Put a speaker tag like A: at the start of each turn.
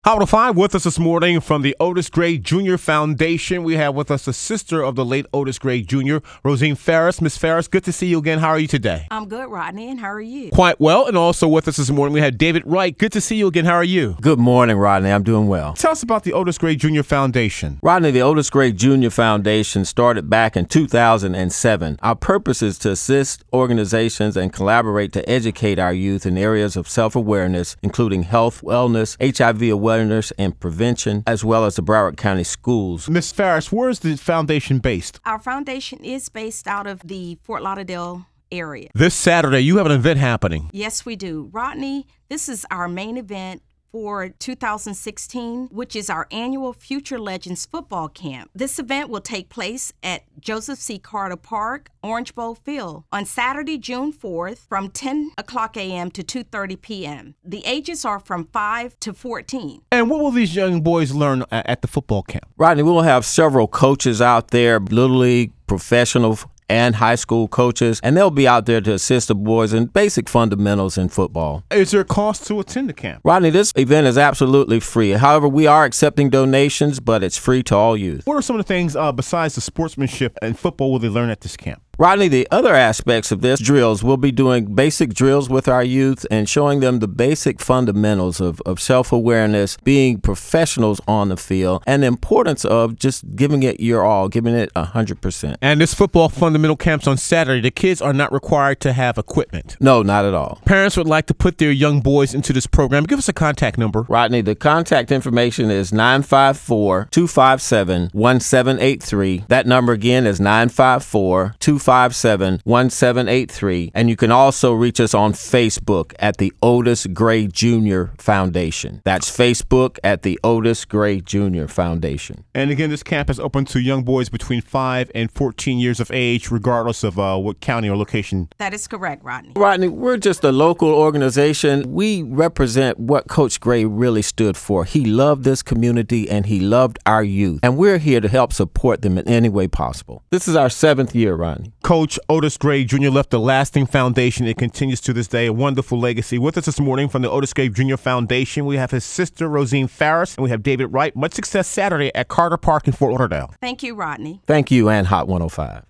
A: Hot 5 with us this morning from the Otis Gray Jr. Foundation. We have with us the sister of the late Otis Gray Jr., Rosine Ferris. Miss Ferris, good to see you again. How are you today?
B: I'm good, Rodney, and how are you?
A: Quite well. And also with us this morning, we have David Wright. Good to see you again. How are you?
C: Good morning, Rodney. I'm doing well.
A: Tell us about the Otis Gray Jr. Foundation.
C: Rodney, the Otis Gray Jr. Foundation started back in 2007. Our purpose is to assist organizations and collaborate to educate our youth in areas of self-awareness, including health, wellness, HIV awareness, and prevention, as well as the Broward County Schools.
A: Miss Ferris, where is the foundation based?
B: Our foundation is based out of the Fort Lauderdale area.
A: This Saturday, you have an event happening.
B: Yes, we do. Rodney, this is our main event for 2016, which is our annual Future Legends football camp. This event will take place at Joseph C. Carter Park, Orange Bowl Field, on Saturday, June 4th from 10 o'clock a.m. to 2:30 p.m. The ages are from 5 to 14.
A: And what will these young boys learn at the football camp?
C: Rodney, we'll have several coaches out there, Little League, professional and high school coaches, and they'll be out there to assist the boys in basic fundamentals in football.
A: Is there a cost to attend the camp?
C: Rodney, this event is absolutely free. However, we are accepting donations, but it's free to all youth.
A: What are some of the things besides the sportsmanship and football will they learn at this camp?
C: Rodney, the other aspects of this drills, we'll be doing basic drills with our youth and showing them the basic fundamentals of self-awareness, being professionals on the field, and the importance of just giving it your all, giving it 100%.
A: And this football fundamental camp's on Saturday. The kids are not required to have equipment.
C: No, not at all.
A: Parents would like to put their young boys into this program. Give us a contact number.
C: Rodney, the contact information is 954-257-1783. That number again is 954-257-1783. 1783, and you can also reach us on Facebook at the Otis Gray Jr. Foundation. That's Facebook at the Otis Gray Jr. Foundation.
A: And again, this camp is open to young boys between 5 and 14 years of age, regardless of what county or location.
B: That is correct, Rodney.
C: Rodney, we're just a local organization. We represent what Coach Gray really stood for. He loved this community and he loved our youth, and we're here to help support them in any way possible. This is our 7th year, Rodney.
A: Coach Otis Gray Jr. left a lasting foundation. It continues to this day, a wonderful legacy. With us this morning from the Otis Gray Jr. Foundation, we have his sister, Rosine Ferris, and we have David Wright. Much success Saturday at Carter Park in Fort Lauderdale.
B: Thank you, Rodney.
C: Thank you, and Hot 105.